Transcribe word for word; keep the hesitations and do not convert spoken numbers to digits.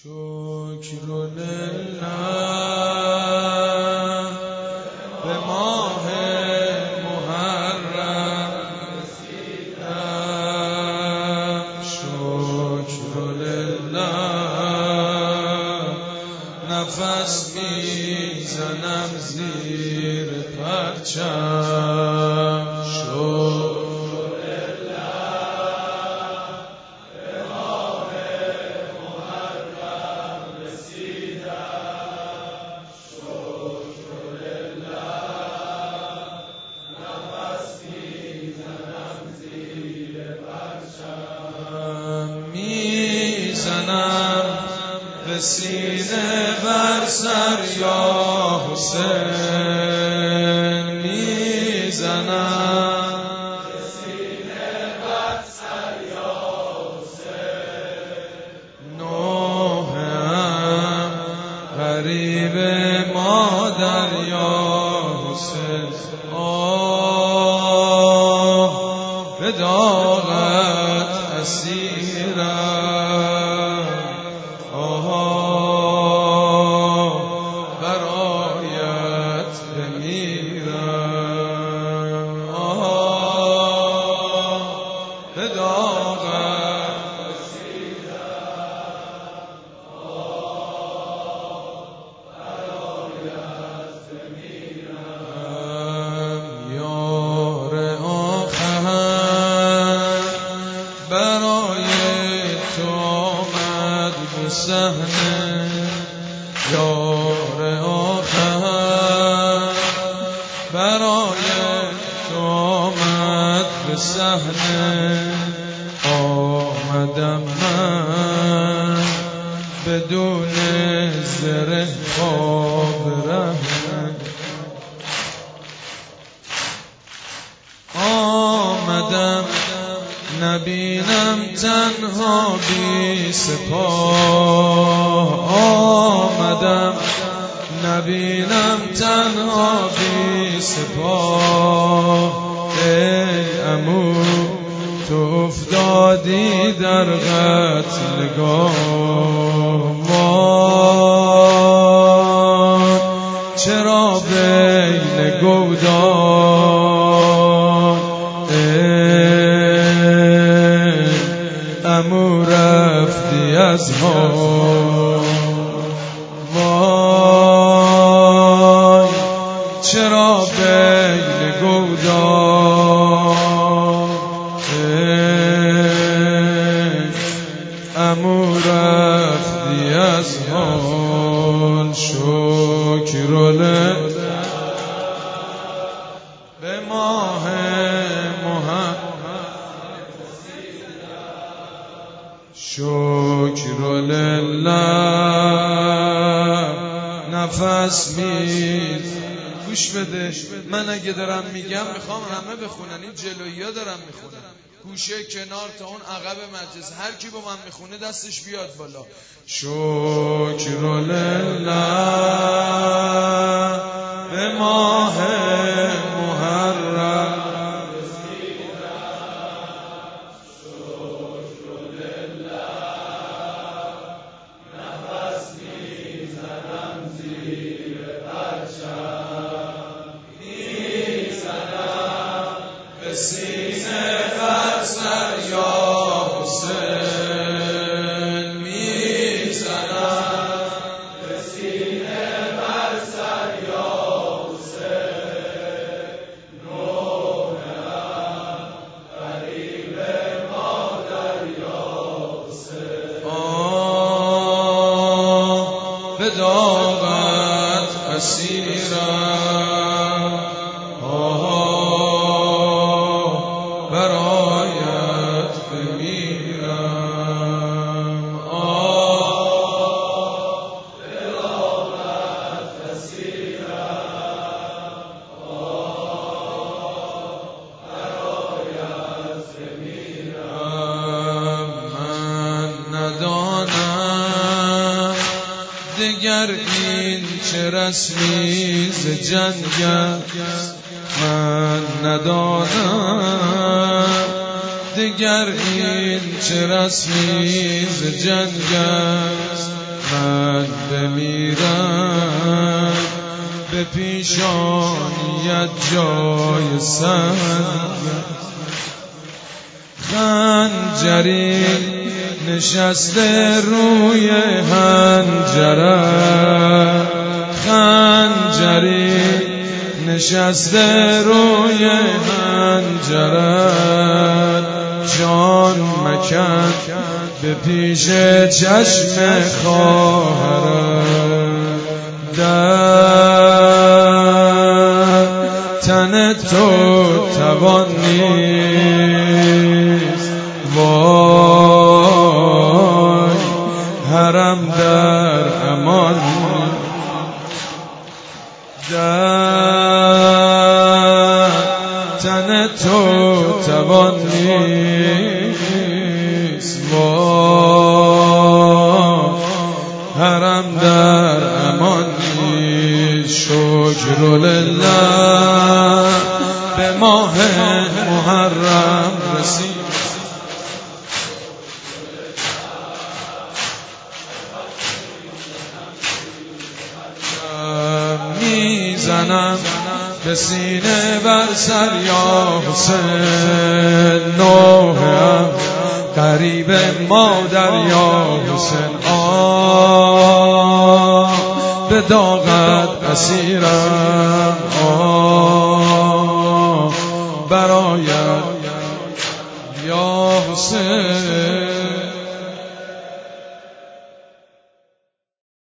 شکر لله به ماه محرم رسیدم. شکر لله نفس میزنم زیر پرچم. میزنم به سینه بر سر یا حسین، میزنم به سینه بر سر یا حسین. نوحم غریب مادر یا حسین. آه به داغت اسیرم، آه برایت بمیرم، آه به داغت اسیرم، آه برایت بمیرم. یار آخر برای تو آمد به صحنه، یار آخر برای تو آمد به صحنه. آمدم من بدون زره خواب رهنه، آمدم نبینم تنها بی سپاه، آمدم نبینم تنها بی سپاه. ای عمو تو افتادی در قتلگاه، ما چرا بین گودان عمو رفتی از ما. وای چرا بین گودان عمو رفتی از حال. شکر لله به ماه محرم، شکر لله نفس میز. گوش بده، من اگه دارم میگم میخوام همه بخونن، این جلویی ها دارم میخونن، گوشه کنار تا اون عقب مجلس هر کی با من میخونه دستش بیاد بالا. شکر لله به ماه محرم سینه بر سر یا حسین، میزنم به سینه بر سر یا حسین. نوحم غریب مادر یا حسین، آه به داغت اسیرم، آه برایت بمیرم، آه به داغت اسیرم، آه برایت بمیرم. من ندانم دگر این چه رسمی ز جنگ است، من ندانم دگر این چه رسمی ز جنگ است. پیشانیت جای سنگ خنجری نشسته روی حنجره خنجری نشسته روی حنجره جان مکن به پیش چشم خواهرت در تن تو توان نیست وای حرم در امان در تن تو توان نیست وای حرم در امان نیست شکر لله به ماه محرم رسید میزنم به سینه بر سر یا حسین نوحم قریب مادر یا حسین آه به داغت اسیرم آه برایت یا حسین